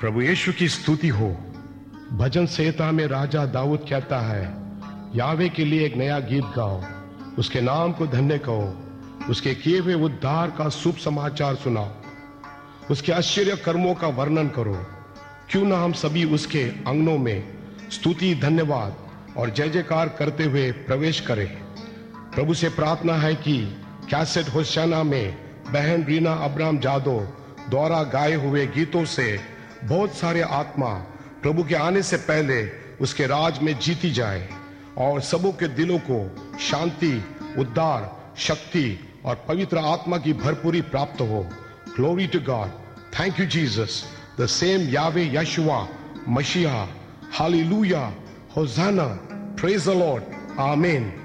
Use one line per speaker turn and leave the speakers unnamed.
प्रभु यीशु की स्तुति हो। भजन संहिता में राजा दाऊद कहता है, यावे के लिए एक नया गीत गाओ, उसके नाम को धन्य कहो, उसके किए हुए उद्धार का शुभ समाचार सुनाओ, उसके आश्चर्य कर्मों का वर्णन करो। क्यों ना हम सभी उसके आंगनों में स्तुति, धन्यवाद और जय जयकार करते हुए प्रवेश करें। प्रभु से प्रार्थना है कि कैसेट होशाना में बहन रीना अब्राम जादव द्वारा गाए हुए गीतों से बहुत सारे आत्मा प्रभु के आने से पहले उसके राज में जीती जाए और सबों के दिलों को शांति, उद्धार, शक्ति और पवित्र आत्मा की भरपूरी प्राप्त हो। Glory to God. Thank you Jesus. The same Yahweh Yeshua मशीहा। Hallelujah. Hosanna. Praise the Lord. आमीन।